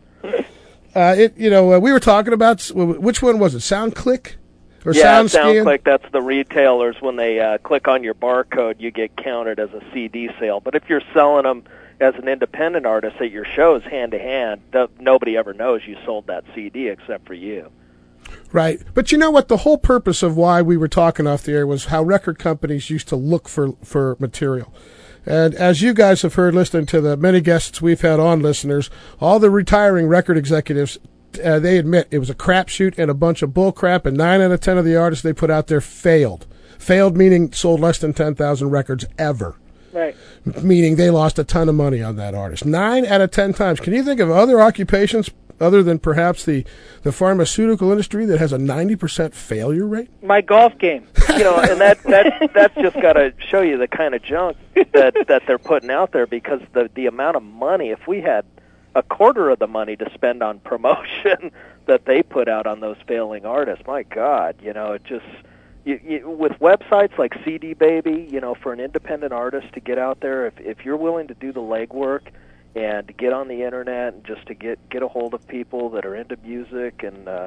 We were talking about which one was it? SoundClick or SoundScan? SoundClick. That's the retailers. When they click on your barcode, you get counted as a CD sale. But if you're selling them as an independent artist at your shows hand to hand, nobody ever knows you sold that CD except for you. Right. But you know what? The whole purpose of why we were talking off the air was how record companies used to look for material. And as you guys have heard listening to the many guests we've had on, listeners, all the retiring record executives, they admit it was a crapshoot and a bunch of bull crap, and 9 out of 10 of the artists they put out there failed. Failed meaning sold less than 10,000 records ever. Right. Meaning they lost a ton of money on that artist. 9 out of 10 times. Can you think of other occupations other than perhaps the pharmaceutical industry that has a 90% failure rate? My golf game. And that's just got to show you the kind of junk that they're putting out there, because the amount of money, if we had a quarter of the money to spend on promotion that they put out on those failing artists, my God, it just... with websites like CD Baby, for an independent artist to get out there, if you're willing to do the legwork and to get on the internet and just to get a hold of people that are into music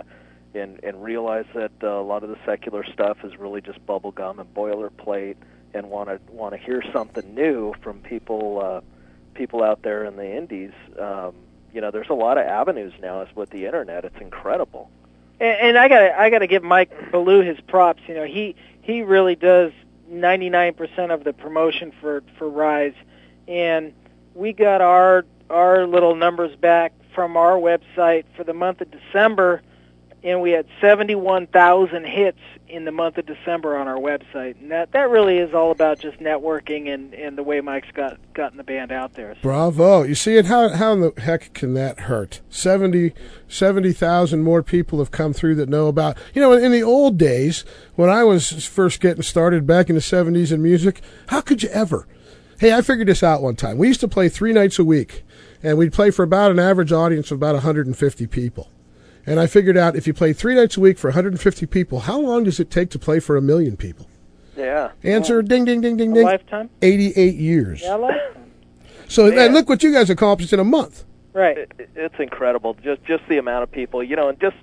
and realize that a lot of the secular stuff is really just bubblegum and boilerplate, and want to hear something new from people out there in the indies, there's a lot of avenues now with the internet. It's incredible. And I gotta give Mike Ballou his props. He really does 99% of the promotion for Rise, and we got our little numbers back from our website for the month of December, and we had 71,000 hits in the month of December on our website, and that really is all about just networking and the way Mike's gotten the band out there. So. Bravo! You see it? How in the heck can that hurt? 70,000 more people have come through that know about. In the old days when I was first getting started back in the 70s in music, how could you ever? Hey, I figured this out one time. We used to play 3 nights a week, and we'd play for about an average audience of about 150 people. And I figured out if you play 3 nights a week for 150 people, how long does it take to play for 1 million people? Yeah. Answer, ding, ding, ding, ding, ding. A lifetime? 88 years. Yeah, a lifetime. So and look what you guys accomplished in a month. Right. It's incredible, just the amount of people, and just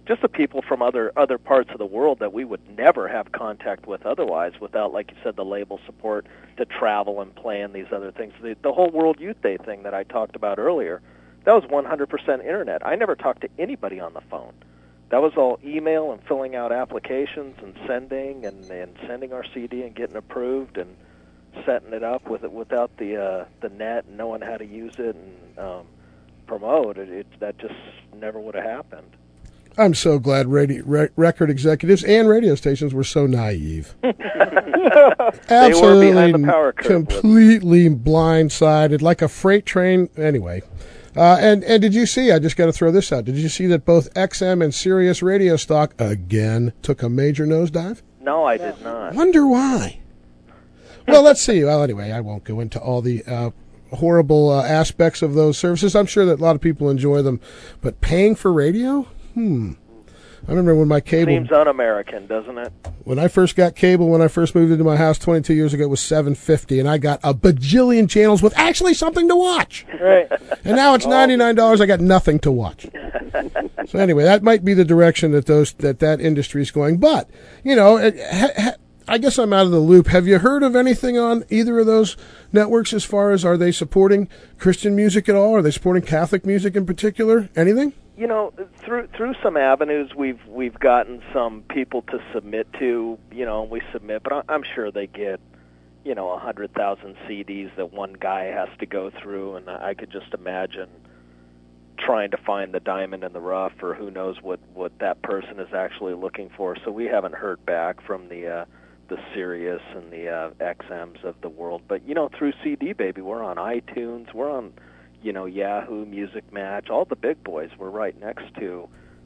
just the people from other parts of the world that we would never have contact with otherwise, without, like you said, the label support to travel and plan these other things. The whole World Youth Day thing that I talked about earlier, that was 100% internet. I never talked to anybody on the phone. That was all email and filling out applications and sending our CD and getting approved and setting it up without the net and knowing how to use it and promote it. That just never would have happened. I'm so glad record executives and radio stations were so naive. Absolutely, they were behind the power curve, completely blindsided, like a freight train. Anyway, and did you see? I just got to throw this out. Did you see that both XM and Sirius radio stock again took a major nosedive? No, I did not. Wonder why. Well, let's see. Well, anyway, I won't go into all the horrible aspects of those services. I'm sure that a lot of people enjoy them, but paying for radio? I remember when my cable... Seems un-American, doesn't it? When I first got cable, when I first moved into my house 22 years ago, it was $7.50, and I got a bajillion channels with actually something to watch. Right. And now it's $99. I got nothing to watch. So anyway, that might be the direction that industry is going. But, you know, I guess I'm out of the loop. Have you heard of anything on either of those networks as far as, are they supporting Christian music at all? Are they supporting Catholic music in particular? Anything? You know, through some avenues, we've gotten some people to submit to, you know, and we submit, but I'm sure they get, you know, 100,000 CDs that one guy has to go through, and I could just imagine trying to find the diamond in the rough, or who knows what that person is actually looking for. So we haven't heard back from the Sirius and the XMs of the world, but, you know, through CD Baby, we're on iTunes, we're on, you know, Yahoo Music Match, all the big boys we're right next to,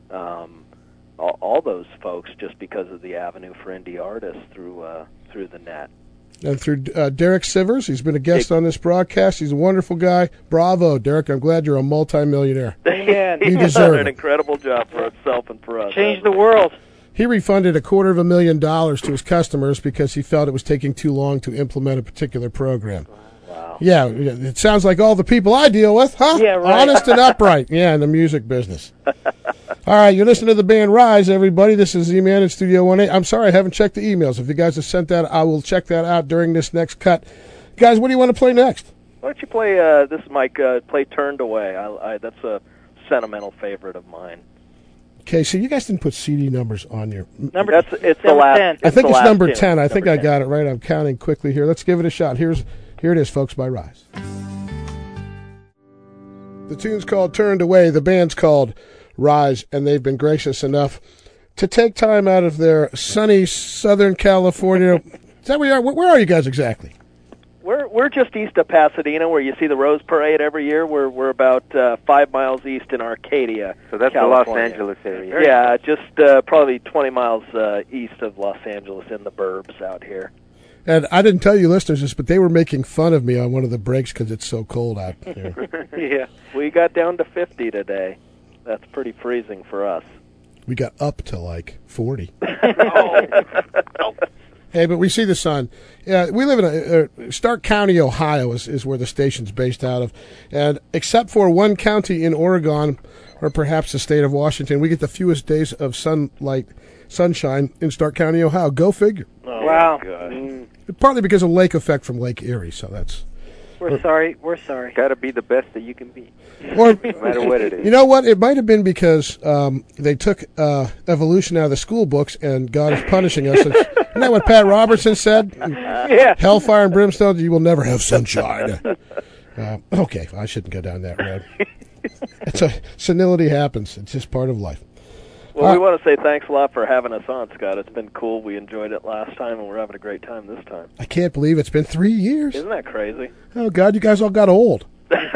all those folks, just because of the avenue for indie artists through the net. And through Derek Sivers, he's been a guest on this broadcast. He's a wonderful guy. Bravo, Derek. I'm glad you're a multimillionaire. Amen. You deserve done an incredible job for himself and for us. Change the world. He refunded $250,000 to his customers because he felt it was taking too long to implement a particular program. Wow. Yeah, it sounds like all the people I deal with, huh? Yeah, right. Honest and upright. Yeah, in the music business. All right, you're listening to the band Rise, everybody. This is Z-Man in Studio 18. I'm sorry, I haven't checked the emails. If you guys have sent that, I will check that out during this next cut. Guys, what do you want to play next? Why don't you play, this is Mike, play Turned Away. That's a sentimental favorite of mine. Okay, so you guys didn't put CD numbers on your... It's the last 10. I think it's number 10. I think I got it right. I'm counting quickly here. Let's give it a shot. Here it is, folks, by Rise. The tune's called Turned Away. The band's called Rise, and they've been gracious enough to take time out of their sunny Southern California. Is that where you are? Where are you guys exactly? We're just east of Pasadena, where you see the Rose Parade every year. We're about 5 miles east in Arcadia, so that's California. The Los Angeles area. Yeah, just probably 20 miles east of Los Angeles, in the burbs out here. And I didn't tell you listeners this, but they were making fun of me on one of the breaks because it's so cold out here. Yeah, we got down to 50 today. That's pretty freezing for us. We got up to like 40. Oh. Hey, but we see the sun. Yeah, we live in Stark County, Ohio is where the station's based out of. And except for one county in Oregon, or perhaps the state of Washington, we get the fewest days of sunshine in Stark County, Ohio. Go figure. Oh, wow. Partly because of lake effect from Lake Erie, so that's... We're sorry. Got to be the best that you can be, or, no matter what it is. You know what? It might have been because they took evolution out of the school books and God is punishing us. Isn't that what Pat Robertson said? Yeah. Hellfire and brimstone, you will never have sunshine. Okay, I shouldn't go down that road. Senility happens. It's just part of life. Well, we want to say thanks a lot for having us on, Scott. It's been cool. We enjoyed it last time, and we're having a great time this time. I can't believe it's been 3 years. Isn't that crazy? Oh, God, you guys all got old.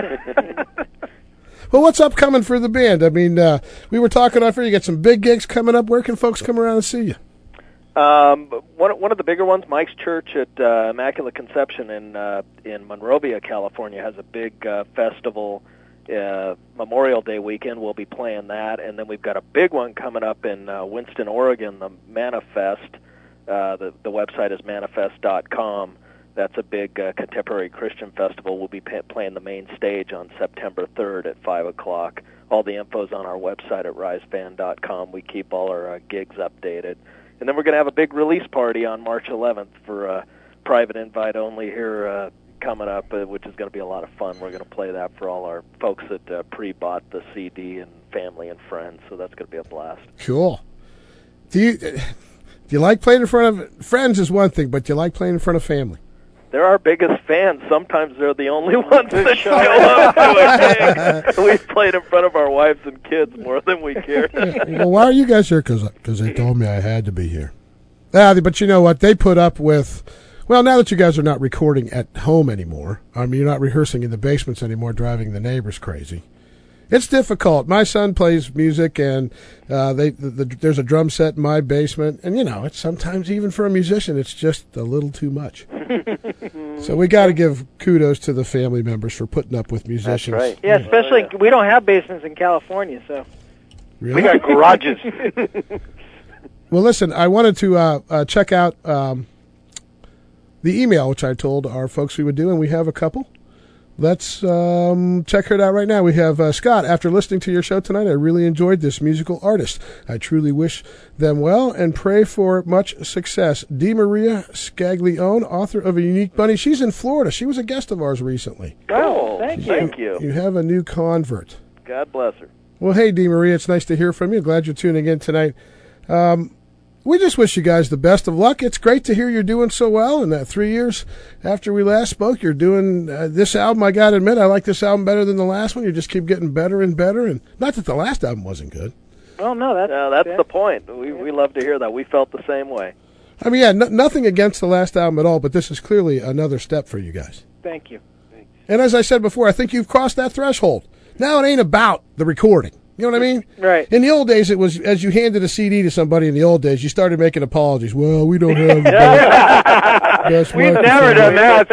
Well, what's upcoming for the band? I mean, we were talking off here. You got some big gigs coming up. Where can folks come around and see you? One of the bigger ones, Mike's Church at Immaculate Conception in Monrovia, California, has a big festival. Memorial Day weekend, we'll be playing that, and then we've got a big one coming up in Winston, Oregon, the Manifest. The website is manifest.com. That's a big contemporary Christian festival. We'll be playing the main stage on September 3rd at 5 o'clock all the info's on our website at riseband.com. We keep all our gigs updated. And then we're going to have a big release party on March 11th for private invite only here coming up, which is going to be a lot of fun. We're going to play that for all our folks that pre-bought the CD and family and friends, so that's going to be a blast. Cool. Do you like playing in front of friends is one thing, but do you like playing in front of family? They're our biggest fans. Sometimes they're the only ones that show up to a gig. We've played in front of our wives and kids more than we care. Well, why are you guys here? Because they told me I had to be here. But you know what? They put up with... Well, now that you guys are not recording at home anymore, you're not rehearsing in the basements anymore, driving the neighbors crazy. It's difficult. My son plays music, and there's a drum set in my basement, and it's sometimes even for a musician, it's just a little too much. So we got to give kudos to the family members for putting up with musicians. That's right. Yeah, especially we don't have basements in California, so Really? We got garages. Well, listen, I wanted to check out the email, which I told our folks we would do, and we have a couple. Let's check it out right now. We have Scott. After listening to your show tonight, I really enjoyed this musical artist. I truly wish them well and pray for much success. Dee Maria Scaglione, author of A Unique Bunny. She's in Florida. She was a guest of ours recently. Oh, thank you. You have a new convert. God bless her. Well, hey, Dee Maria, it's nice to hear from you. Glad you're tuning in tonight. We just wish you guys the best of luck. It's great to hear you're doing so well. And 3 years after we last spoke, you're doing this album. I got to admit, I like this album better than the last one. You just keep getting better and better. And not that the last album wasn't good. Well, no, that's the point. We love to hear that. We felt the same way. I mean, yeah, nothing against the last album at all, but this is clearly another step for you guys. Thank you. And as I said before, I think you've crossed that threshold. Now it ain't about the recording. You know what I mean? Right. In the old days, it was as you handed a CD to somebody in the old days, you started making apologies. Well, we don't have the best We've never done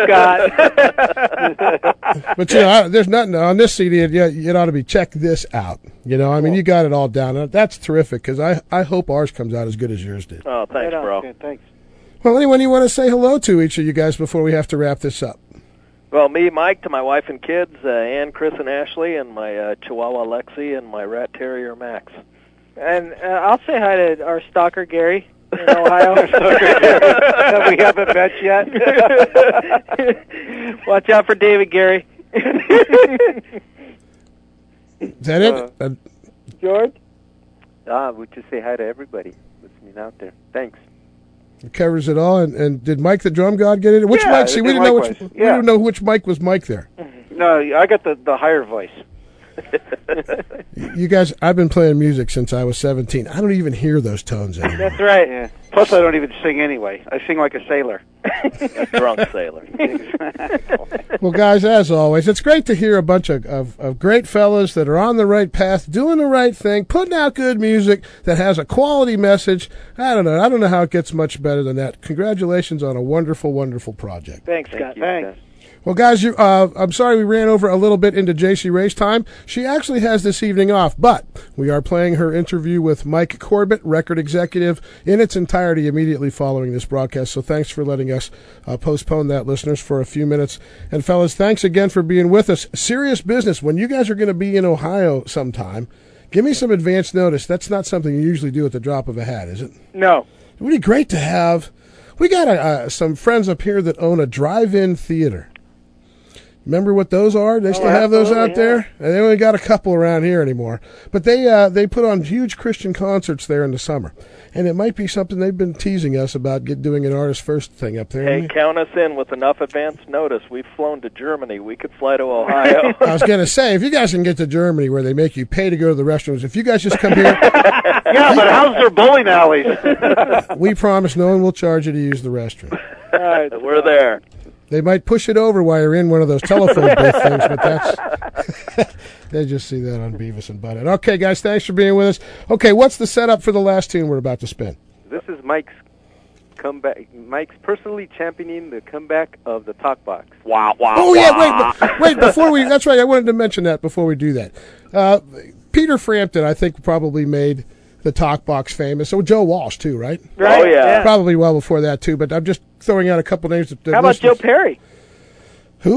that, Scott. But, there's nothing on this CD. It ought to be check this out. I mean, you got it all down. That's terrific because I hope ours comes out as good as yours did. Oh, thanks, bro. Okay, thanks. Well, anyone you want to say hello to, each of you guys, before we have to wrap this up? Well, me, Mike, to my wife and kids, Ann, Chris, and Ashley, and my Chihuahua Lexi, and my rat terrier Max. And I'll say hi to our stalker Gary in Ohio. That we haven't met yet. Watch out for David, Gary. Is that it? George? We just say hi to everybody listening out there. Thanks. It covers it all. And did Mike the Drum God get it? Which Yeah, Mike? See, we didn't know which. likewise. We didn't know which Mike was Mike there. No, I got the higher voice. You guys, I've been playing music since I was 17. I don't even hear those tones anymore. That's right. Yeah. Plus, I don't even sing anyway. I sing like a sailor. A drunk sailor. Well, guys, as always, it's great to hear a bunch of great fellas that are on the right path, doing the right thing, putting out good music that has a quality message. I don't know how it gets much better than that. Congratulations on a wonderful, wonderful project. Thanks, Scott. Thanks. Well, guys, I'm sorry we ran over a little bit into JC Ray's time. She actually has this evening off, but we are playing her interview with Mike Corbett, record executive, in its entirety immediately following this broadcast. So thanks for letting us postpone that, listeners, for a few minutes. And, fellas, thanks again for being with us. Serious business. When you guys are going to be in Ohio sometime, give me some advance notice. That's not something you usually do at the drop of a hat, is it? No. It would be great to have. We got some friends up here that own a drive-in theater. Remember what those are? They still have those out there? And they only got a couple around here anymore. But they put on huge Christian concerts there in the summer. And it might be something they've been teasing us about doing an Artist First thing up there. Hey, count us in with enough advance notice. We've flown to Germany. We could fly to Ohio. I was going to say, if you guys can get to Germany where they make you pay to go to the restrooms, if you guys just come here. Yeah, but how's their bowling alleys? We promise no one will charge you to use the restroom. All right. We're there. They might push it over while you're in one of those telephone booth things, but that's they just see that on Beavis and Butthead. Okay, guys, thanks for being with us. Okay, what's the setup for the last tune we're about to spin? This is Mike's comeback. Mike's personally championing the comeback of the Talk Box. Wow. Oh yeah, wait. Before we, that's right. I wanted to mention that before we do that. Peter Frampton, I think, probably made the Talk Box famous. So Joe Walsh too, right? Right. Oh, yeah. Probably well before that too. But I'm just throwing out a couple names. How about Joe Perry? Who?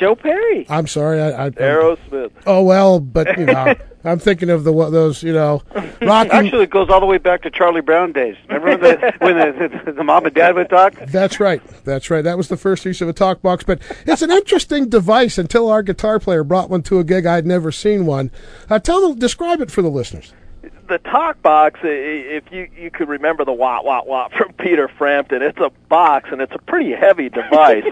Joe Perry. I'm sorry. Aerosmith. Oh, well, but, I'm thinking of those, rocking. Actually, it goes all the way back to Charlie Brown days. Remember when the mom and dad would talk? That's right. That was the first use of a talk box. But it's an interesting device. Until our guitar player brought one to a gig, I'd never seen one. Describe it for the listeners. The talk box, if you could remember the wah, wah, wah from Peter Frampton, it's a box, and it's a pretty heavy device.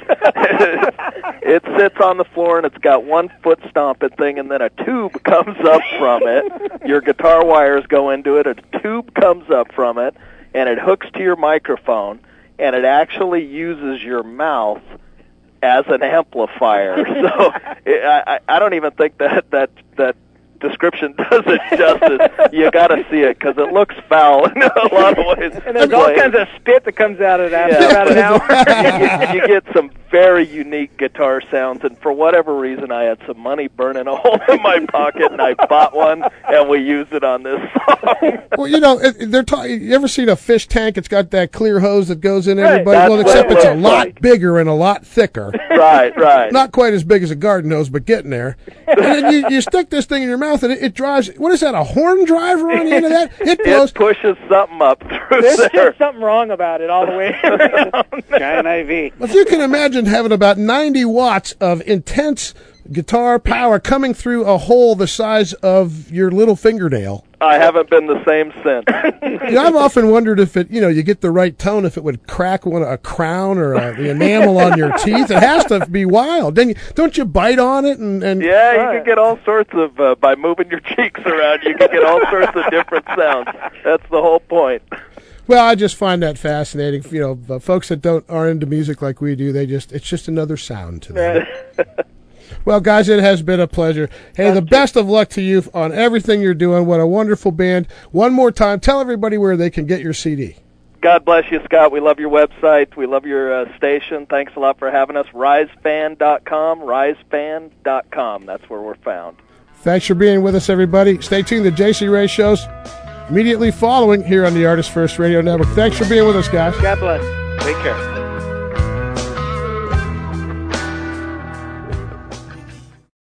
It sits on the floor, and it's got one foot stomping thing, and then a tube comes up from it. Your guitar wires go into it, a tube comes up from it, and it hooks to your microphone, and it actually uses your mouth as an amplifier. So I don't even think that description does it justice. You got to see it because it looks foul in a lot of ways. And there's all kinds of spit that comes out of that after about an hour. You get some very unique guitar sounds, and for whatever reason, I had some money burning a hole in my pocket, and I bought one, and we used it on this song. Well, you ever seen a fish tank? It's got that clear hose that goes in everybody. That's Well, except it's a right. lot bigger and a lot thicker. Right. Not quite as big as a garden hose, but getting there. And then you stick this thing in your mouth, and it drives. What is that? A horn driver on the end of that? It blows. It pushes something up through There's there. just something wrong about it all the way around. Giant IV. If you can imagine having about 90 watts of intense guitar power coming through a hole the size of your little fingernail. I haven't been the same since. I've often wondered if it, you get the right tone, if it would crack a crown or the enamel on your teeth. It has to be wild. Then don't you bite on it and Yeah, you can get all sorts of by moving your cheeks around. You can get all sorts of different sounds. That's the whole point. Well, I just find that fascinating. Folks that aren't into music like we do, it's just another sound to them. Well, guys, it has been a pleasure. Hey, the best of luck to you on everything you're doing. What a wonderful band. One more time, tell everybody where they can get your CD. God bless you, Scott. We love your website. We love your station. Thanks a lot for having us. RiseFan.com, RiseFan.com. That's where we're found. Thanks for being with us, everybody. Stay tuned to JC Ray shows immediately following here on the Artist First Radio Network. Thanks for being with us, guys. God bless. Take care.